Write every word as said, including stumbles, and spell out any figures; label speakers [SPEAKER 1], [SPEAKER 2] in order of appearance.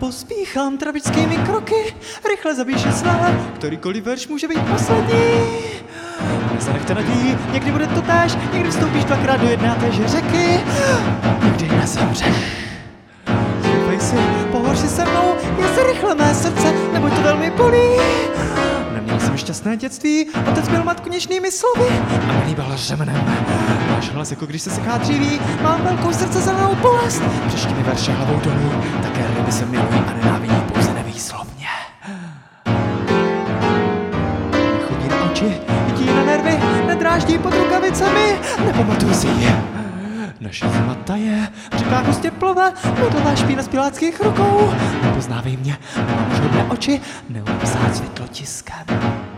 [SPEAKER 1] pospíchám travickými kroky, rychle zapíše své, kterýkoliv verš může být poslední. Nezanechte naději, někdy bude to též, někdy vstoupíš dvakrát do jedné a téže řeky, někdy nezemřeš. Doufej si, pohoř si se mnou, je se rychle mé srdce, neboť to velmi bolí. Neměl jsem šťastné dětství, otec byl matku něžnými slovy a milý byl řemenem. Máš hlas, jako když se seká dříví, mám velkou srdce zelenou bolest. Přečti mi verše hlavou dolů, také ryby se milují a nenávidí pouze nevýslovně. Nechodí na oči, vidí na nervy, nedráždí pod rukavicemi, nepamatuj si je. Naše zima taje, v řekách hustě plove, modlá špína z piláckých rukou. Nepoznávej mě, mám už hodné oči, neumím psát světlotiskem.